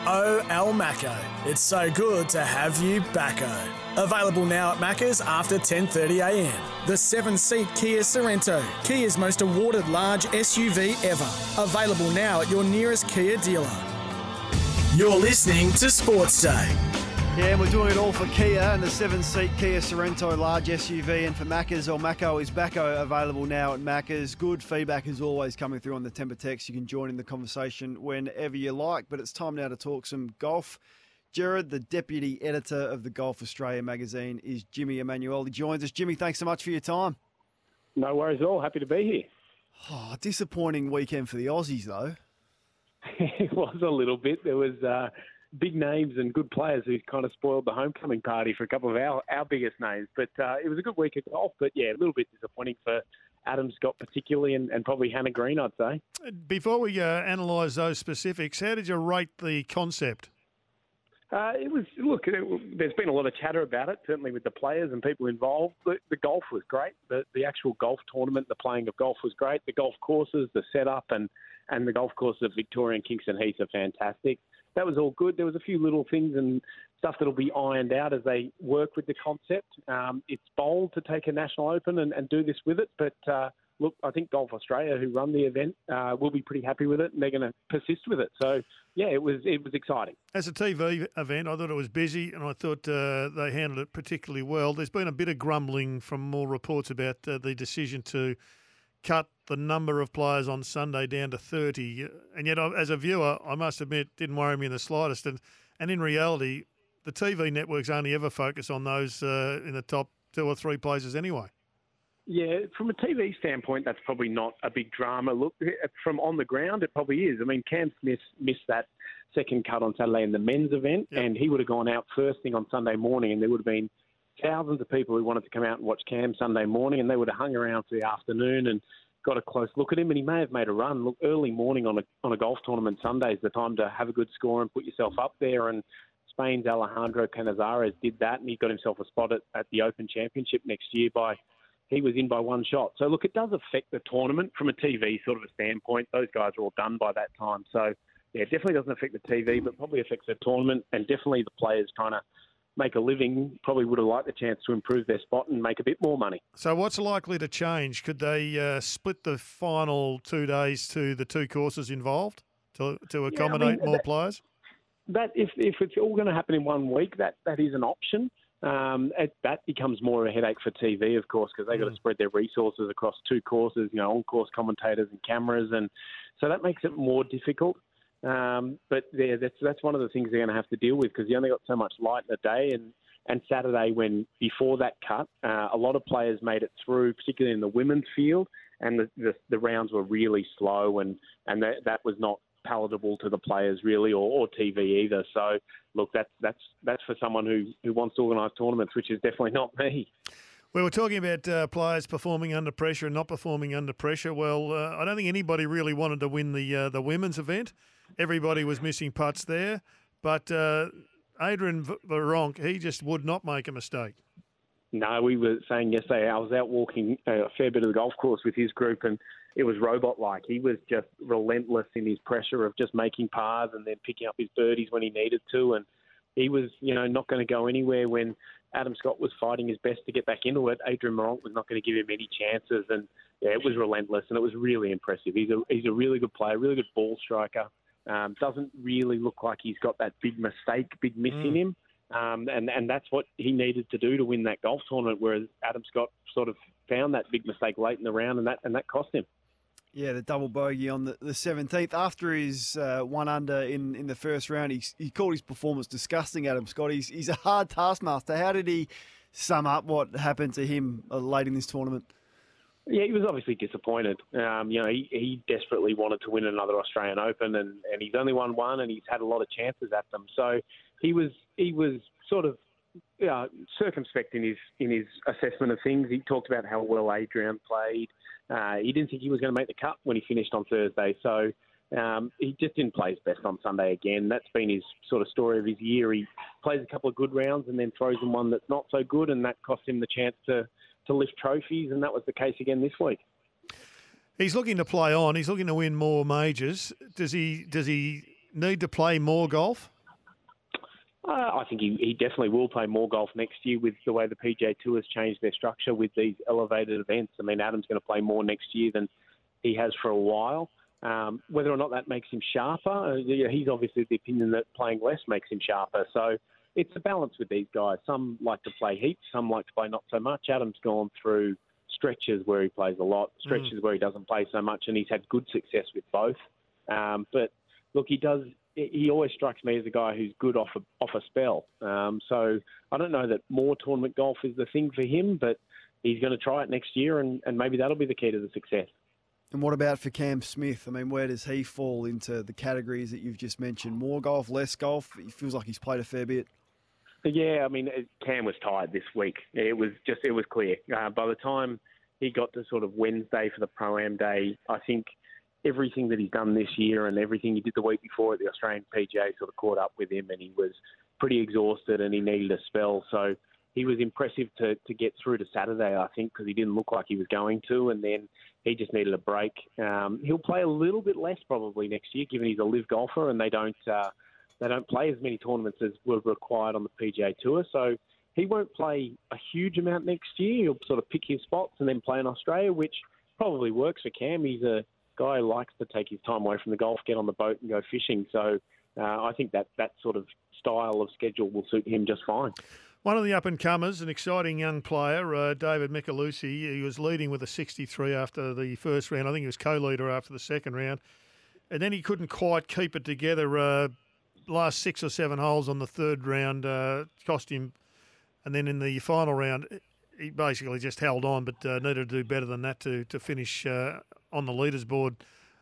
OL Macco. It's so good to have you backo. Available now at Macca's after 10:30am. The 7-seat Kia Sorrento, Kia's most awarded large SUV ever. Available now at your nearest Kia dealer. You're listening to Sports Day. Yeah, and we're doing it all for Kia and the 7-seat Kia Sorrento large SUV, and for Macca's. Or Macco is backo, available now at Macca's. Good feedback is always coming through on the Temper Text. You can join in the conversation whenever you like, but it's time now to talk some golf. Jared, the deputy editor of the Golf Australia magazine, is Jimmy Emanuel. He joins us. Jimmy, thanks so much for your time. No worries at all. Happy to be here. Oh, disappointing weekend for the Aussies, though. It was a little bit. There was big names and good players who kind of spoiled the homecoming party for a couple of our biggest names. But it was a good week of golf. But, yeah, a little bit disappointing for Adam Scott particularly, and probably Hannah Green, I'd say. Before we analyse those specifics, how did you rate the concept? There's been a lot of chatter about it, certainly with the players and people involved. The golf was great. The actual golf tournament, the playing of golf was great. The golf courses, the setup, and the golf courses of Victoria and Kingston Heath are fantastic. That was all good. There was a few little things and stuff that'll be ironed out as they work with the concept. It's bold to take a National Open and do this with it, but look, I think Golf Australia, who run the event, will be pretty happy with it, and they're going to persist with it. So, yeah, it was exciting. As a TV event, I thought it was busy, and I thought they handled it particularly well. There's been a bit of grumbling from more reports about the decision to cut the number of players on Sunday down to 30. And yet, as a viewer, I must admit, didn't worry me in the slightest. And in reality, the TV networks only ever focus on those in the top 2 or 3 places anyway. Yeah, from a TV standpoint, that's probably not a big drama. Look, from on the ground, it probably is. I mean, Cam Smith missed that second cut on Saturday in the men's event, and he would have gone out first thing on Sunday morning, and there would have been thousands of people who wanted to come out and watch Cam Sunday morning, and they would have hung around for the afternoon and got a close look at him, and he may have made a run. Look, early morning on a golf tournament Sunday is the time to have a good score and put yourself up there, and Spain's Alejandro Canizares did that, and he got himself a spot at the Open Championship next year he was in by one shot. So, look, it does affect the tournament from a TV sort of a standpoint. Those guys are all done by that time. So, yeah, it definitely doesn't affect the TV, but probably affects the tournament, and definitely the players trying to make a living probably would have liked the chance to improve their spot and make a bit more money. So what's likely to change? Could they split the final 2 days to the 2 courses involved to accommodate more players? That if it's all going to happen in 1 week, that is an option. That becomes more of a headache for TV, of course, because they've got to spread their resources across 2 courses, on-course commentators and cameras, and so that makes it more difficult. But yeah, that's one of the things they're going to have to deal with, because you only got so much light in the day, and Saturday, when before that cut, a lot of players made it through, particularly in the women's field, and the rounds were really slow, and that was not palatable to the players really, or TV either. So look, that's for someone who wants to organise tournaments, which is definitely not me. We were talking about players performing under pressure and not performing under pressure. Well, I don't think anybody really wanted to win the women's event. Everybody was missing putts there, but Adrian Veronk, he just would not make a mistake. No, we were saying yesterday, I was out walking a fair bit of the golf course with his group, and it was robot-like. He was just relentless in his pressure of just making pars and then picking up his birdies when he needed to. And he was, not going to go anywhere when Adam Scott was fighting his best to get back into it. Adrian Veronk was not going to give him any chances. And, yeah, it was relentless, and it was really impressive. He's a really good player, really good ball striker. Doesn't really look like he's got that big mistake, big miss in him. And that's what he needed to do to win that golf tournament, whereas Adam Scott sort of found that big mistake late in the round, and that cost him. Yeah, the double bogey on the 17th. After his 1 under in the first round, he called his performance disgusting, Adam Scott. He's a hard taskmaster. How did he sum up what happened to him late in this tournament? Yeah, he was obviously disappointed. He desperately wanted to win another Australian Open, and he's only won one, and he's had a lot of chances at them. So he was sort of circumspect in his assessment of things. He talked about how well Adrian played. He didn't think he was going to make the cut when he finished on Thursday. So he just didn't play his best on Sunday again. That's been his sort of story of his year. He plays a couple of good rounds and then throws in one that's not so good, and that cost him the chance to lift trophies, and that was the case again this week. He's looking to play on. He's looking to win more majors. Does he need to play more golf? I think he definitely will play more golf next year with the way the PGA Tour has changed their structure with these elevated events. I mean, Adam's going to play more next year than he has for a while. Whether or not that makes him sharper, he's obviously of the opinion that playing less makes him sharper. So it's a balance with these guys. Some like to play heaps, some like to play not so much. Adam's gone through stretches where he plays a lot, stretches where he doesn't play so much, and he's had good success with both. But look, he always strikes me as a guy who's good off a spell. So I don't know that more tournament golf is the thing for him, but he's going to try it next year, and maybe that'll be the key to the success. And what about for Cam Smith? I mean, where does he fall into the categories that you've just mentioned? More golf, less golf? He feels like he's played a fair bit. Yeah, I mean, Cam was tired this week. It was clear. By the time he got to sort of Wednesday for the Pro-Am Day, I think everything that he's done this year and everything he did the week before at the Australian PGA sort of caught up with him, and he was pretty exhausted and he needed a spell. So he was impressive to get through to Saturday, I think, because he didn't look like he was going to, and then he just needed a break. He'll play a little bit less probably next year, given he's a live golfer and they don't play as many tournaments as were required on the PGA Tour. So he won't play a huge amount next year. He'll sort of pick his spots and then play in Australia, which probably works for Cam. He's a guy who likes to take his time away from the golf, get on the boat and go fishing. So I think that sort of style of schedule will suit him just fine. One of the up-and-comers, an exciting young player, David Micheluzzi. He was leading with a 63 after the first round. I think he was co-leader after the second round. And then he couldn't quite keep it together. Last 6 or 7 holes on the third round cost him. And then in the final round, he basically just held on, but needed to do better than that to finish on the leaders board,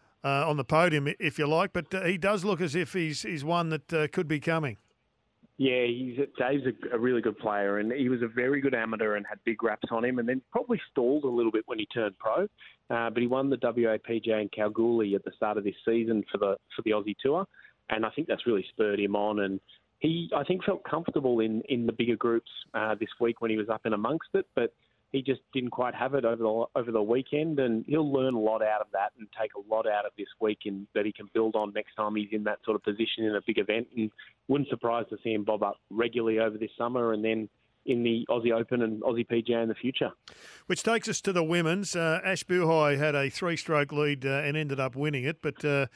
on the podium, if you like. But he does look as if he's one that could be coming. Yeah, Dave's a really good player, and he was a very good amateur and had big raps on him, and then probably stalled a little bit when he turned pro. But he won the WAPGA in Kalgoorlie at the start of this season for the Aussie Tour, and I think that's really spurred him on. And he, I think, felt comfortable in the bigger groups this week when he was up in amongst it, but he just didn't quite have it over the weekend, and he'll learn a lot out of that and take a lot out of this week that he can build on next time he's in that sort of position in a big event. And wouldn't surprise to see him bob up regularly over this summer and then in the Aussie Open and Aussie PGA in the future. Which takes us to the women's. Ash Buhai had a 3-stroke lead and ended up winning it, but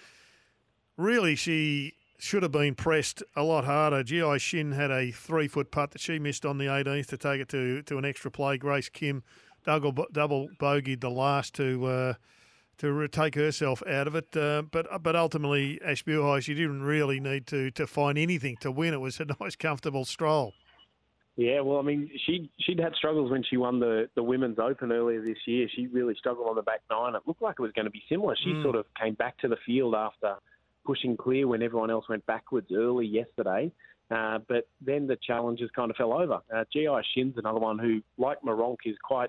really she should have been pressed a lot harder. Ji Shin had a 3-foot putt that she missed on the 18th to take it to an extra play. Grace Kim double bogeyed the last to take herself out of it. But ultimately, Ash Buhai, she didn't really need to find anything to win. It was a nice, comfortable stroll. Yeah, well, I mean, she'd had struggles when she won the Women's Open earlier this year. She really struggled on the back nine. It looked like it was going to be similar. She sort of came back to the field after pushing clear when everyone else went backwards early yesterday. But then the challenges kind of fell over. Ji Shin's another one who, like Maronk, is quite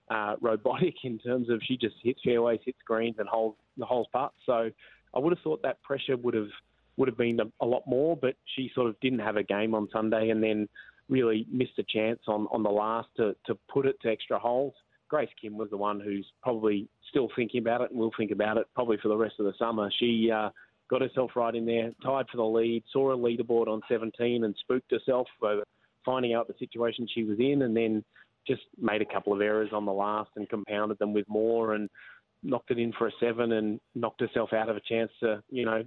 robotic in terms of she just hits fairways, hits greens and holds putts. So I would have thought that pressure would have been a lot more, but she sort of didn't have a game on Sunday and then really missed a chance on the last to put it to extra holes. Grace Kim was the one who's probably still thinking about it and will think about it probably for the rest of the summer. She got herself right in there, tied for the lead, saw a leaderboard on 17 and spooked herself over finding out the situation she was in, and then just made a couple of errors on the last and compounded them with more and knocked it in for a 7 and knocked herself out of a chance to,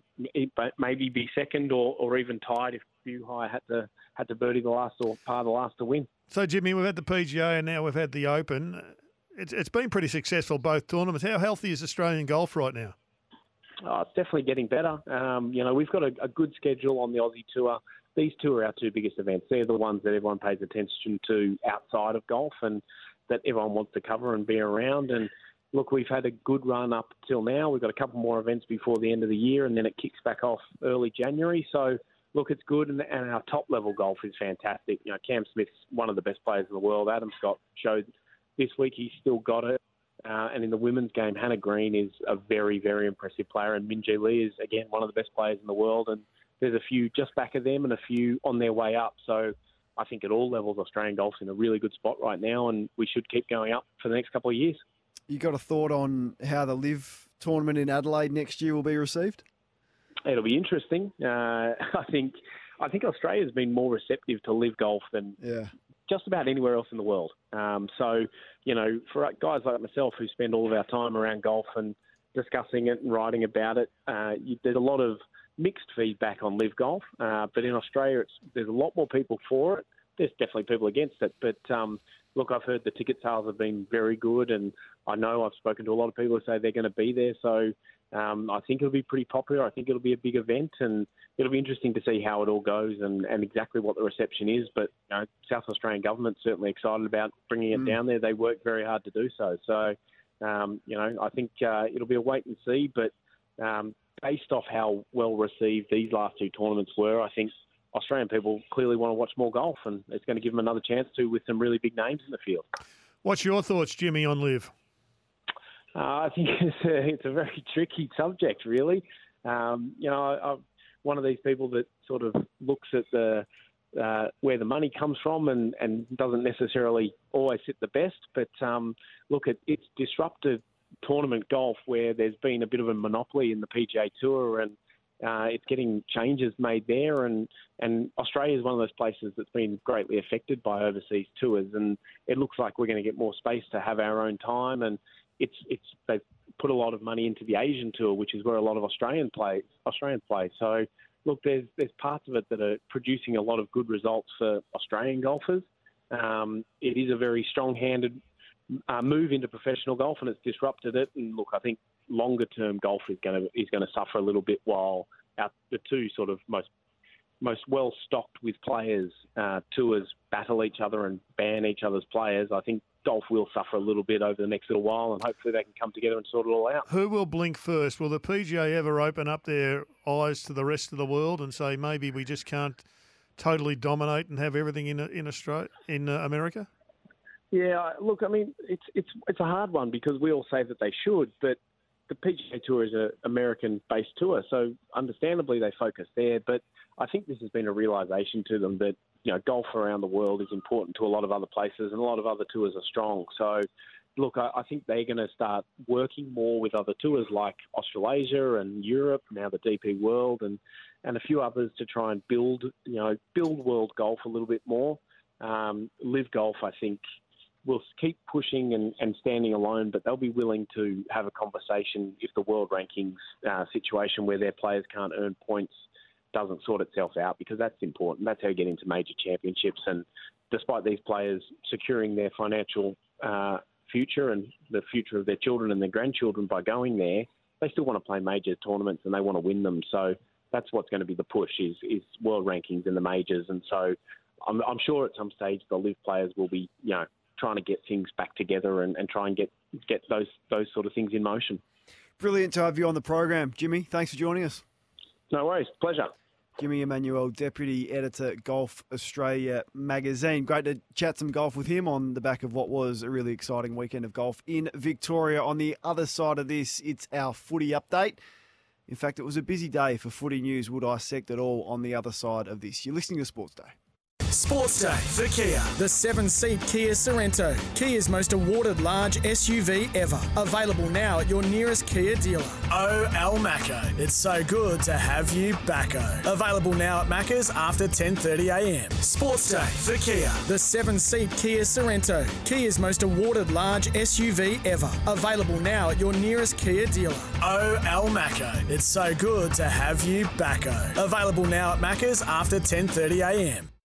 maybe be second or even tied if Buhai had to birdie the last or par the last to win. So, Jimmy, we've had the PGA and now we've had the Open. It's been pretty successful, both tournaments. How healthy is Australian golf right now? Oh, it's definitely getting better. We've got a good schedule on the Aussie Tour. These two are our two biggest events. They're the ones that everyone pays attention to outside of golf and that everyone wants to cover and be around. And look, we've had a good run up till now. We've got a couple more events before the end of the year, and then it kicks back off early January. So, look, it's good, and our top-level golf is fantastic. Cam Smith's one of the best players in the world. Adam Scott showed this week he's still got it. And in the women's game, Hannah Green is a very, very impressive player, and Min Ji Lee is, again, one of the best players in the world. And there's a few just back of them and a few on their way up. So I think at all levels, Australian golf's in a really good spot right now, and we should keep going up for the next couple of years. You got a thought on how the LIV tournament in Adelaide next year will be received? It'll be interesting. I think Australia's been more receptive to live golf than just about anywhere else in the world. So, for guys like myself who spend all of our time around golf and discussing it and writing about it, there's a lot of mixed feedback on live golf. But in Australia, there's a lot more people for it. There's definitely people against it. But, look, I've heard the ticket sales have been very good, and I know I've spoken to a lot of people who say they're going to be there. So I think it'll be pretty popular. I think it'll be a big event, and it'll be interesting to see how it all goes and exactly what the reception is. But South Australian government's certainly excited about bringing it down there. They work very hard to do so. So, I think it'll be a wait and see. But based off how well received these last two tournaments were, I think Australian people clearly want to watch more golf, and it's going to give them another chance to with some really big names in the field. What's your thoughts, Jimmy, on live? I think it's a very tricky subject, really. I'm one of these people that sort of looks at where the money comes from and doesn't necessarily always sit the best. But it's disrupted tournament golf where there's been a bit of a monopoly in the PGA Tour, and it's getting changes made there. And Australia is one of those places that's been greatly affected by overseas tours, and it looks like we're going to get more space to have our own time. And they've put a lot of money into the Asian Tour, which is where a lot of Australians play. So, look, there's parts of it that are producing a lot of good results for Australian golfers. It is a very strong-handed move into professional golf, and it's disrupted it. And look, I think longer-term golf is going to suffer a little bit while the two sort of most well-stocked with players tours battle each other and ban each other's players. I think golf will suffer a little bit over the next little while, and hopefully they can come together and sort it all out. Who will blink first? Will the PGA ever open up their eyes to the rest of the world and say maybe we just can't totally dominate and have everything in Australia, in America? Yeah, look, I mean, it's a hard one because we all say that they should, but the PGA Tour is an American-based tour, so understandably they focus there. But I think this has been a realisation to them that golf around the world is important to a lot of other places, and a lot of other tours are strong. So, look, I think they're going to start working more with other tours like Australasia and Europe, now the DP World, and a few others to try and build world golf a little bit more. Live Golf, I think, will keep pushing and standing alone, but they'll be willing to have a conversation if the world rankings situation where their players can't earn points doesn't sort itself out, because that's important. That's how you get into major championships. And despite these players securing their financial future and the future of their children and their grandchildren by going there, they still want to play major tournaments and they want to win them. So that's what's going to be the push is world rankings in the majors. And so I'm sure at some stage the live players will be, trying to get things back together and try and get those sort of things in motion. Brilliant to have you on the program, Jimmy. Thanks for joining us. No worries. Pleasure. Jimmy Emanuel, Deputy Editor, Golf Australia magazine. Great to chat some golf with him on the back of what was a really exciting weekend of golf in Victoria. On the other side of this, it's our footy update. In fact, it was a busy day for footy news. We'll dissect it all on the other side of this. You're listening to Sports Day. Sports Day for Kia. The 7-seat Kia Sorrento, Kia's most awarded large SUV ever. Available now at your nearest Kia dealer. Al Macco. It's so good to have you backo. Available now at Macca's after 10:30am. Sports Day for Kia. The 7-seat Kia Sorrento, Kia's most awarded large SUV ever. Available now at your nearest Kia dealer. Al Macco. It's so good to have you backo. Available now at Macca's after 10:30am.